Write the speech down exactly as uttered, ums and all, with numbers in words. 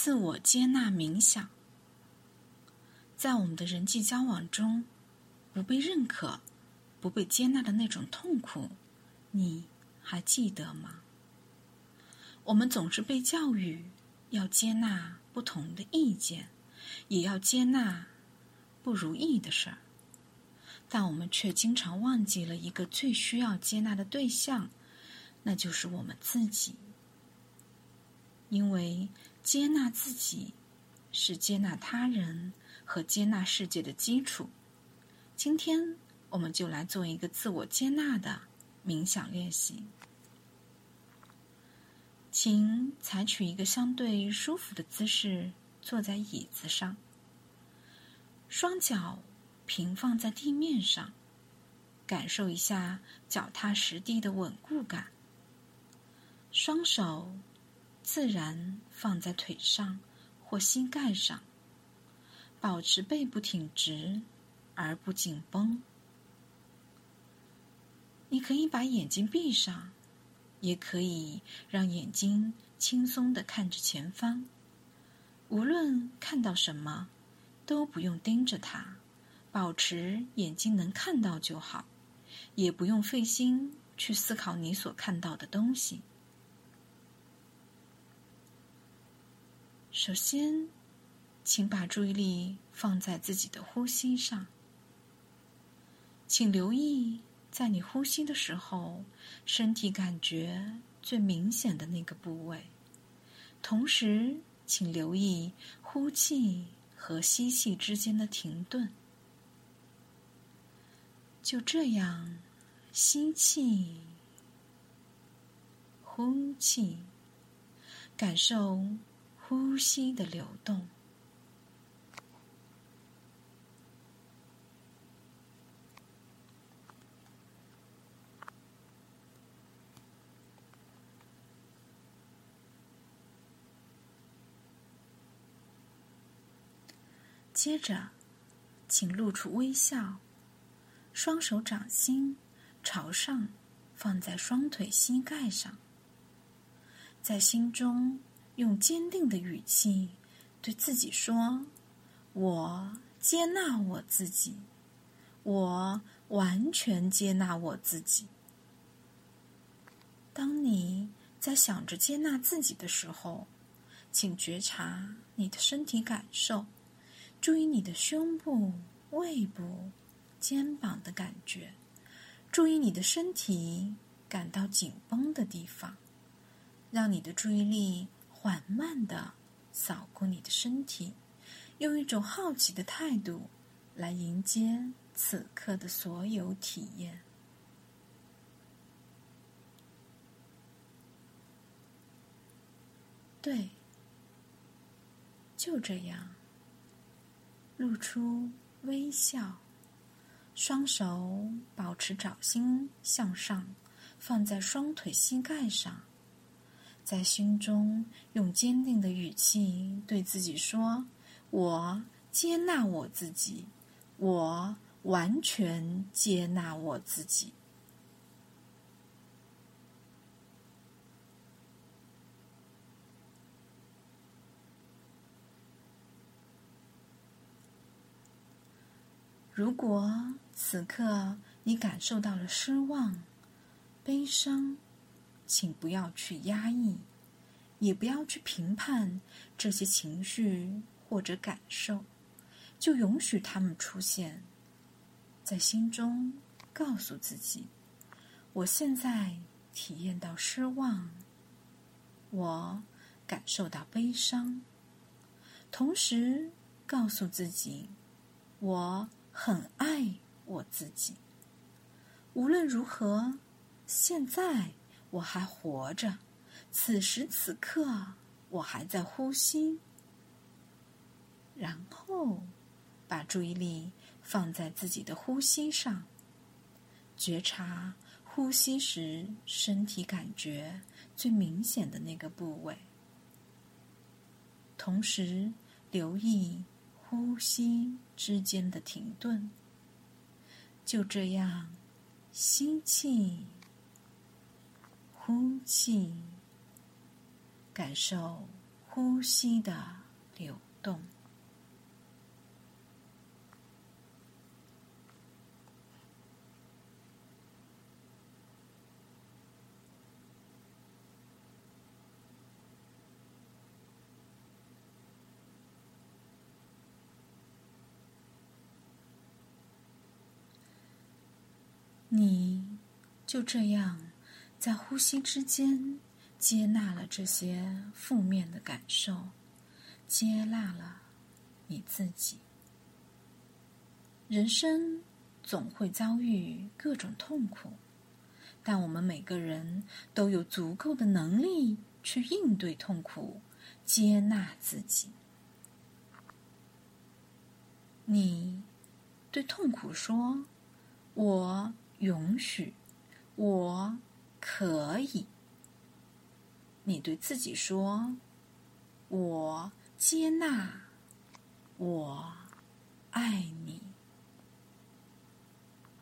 自我接纳冥想。在我们的人际交往中，不被认可、不被接纳的那种痛苦，你还记得吗？我们总是被教育要接纳不同的意见，也要接纳不如意的事儿，但我们却经常忘记了一个最需要接纳的对象，那就是我们自己。因为接纳自己是接纳他人和接纳世界的基础。今天我们就来做一个自我接纳的冥想练习。请采取一个相对舒服的姿势，坐在椅子上，双脚平放在地面上，感受一下脚踏实地的稳固感。双手自然放在腿上或膝盖上，保持背部挺直而不紧绷。你可以把眼睛闭上，也可以让眼睛轻松地看着前方。无论看到什么，都不用盯着它，保持眼睛能看到就好，也不用费心去思考你所看到的东西。首先，请把注意力放在自己的呼吸上。请留意在你呼吸的时候，身体感觉最明显的那个部位。同时，请留意呼气和吸气之间的停顿。就这样，吸气，呼气，感受呼吸的流动。接着，请露出微笑，双手掌心朝上放在双腿膝盖上，在心中用坚定的语气对自己说：我接纳我自己，我完全接纳我自己。当你在想着接纳自己的时候，请觉察你的身体感受，注意你的胸部、胃部、肩膀的感觉，注意你的身体感到紧绷的地方，让你的注意力缓慢地扫过你的身体，用一种好奇的态度来迎接此刻的所有体验。对，就这样，露出微笑，双手保持掌心向上，放在双腿膝盖上，在心中用坚定的语气对自己说：我接纳我自己，我完全接纳我自己。如果此刻你感受到了失望、悲伤，请不要去压抑，也不要去评判这些情绪或者感受，就允许它们出现。在心中告诉自己：我现在体验到失望，我感受到悲伤，同时告诉自己：我很爱我自己。无论如何，现在我还活着，此时此刻我还在呼吸。然后把注意力放在自己的呼吸上，觉察呼吸时身体感觉最明显的那个部位，同时留意呼吸之间的停顿。就这样，吸气，呼气，感受呼吸的流动。你就这样在呼吸之间接纳了这些负面的感受，接纳了你自己。人生总会遭遇各种痛苦，但我们每个人都有足够的能力去应对痛苦，接纳自己。你对痛苦说：我允许，我可以。你对自己说：我接纳，我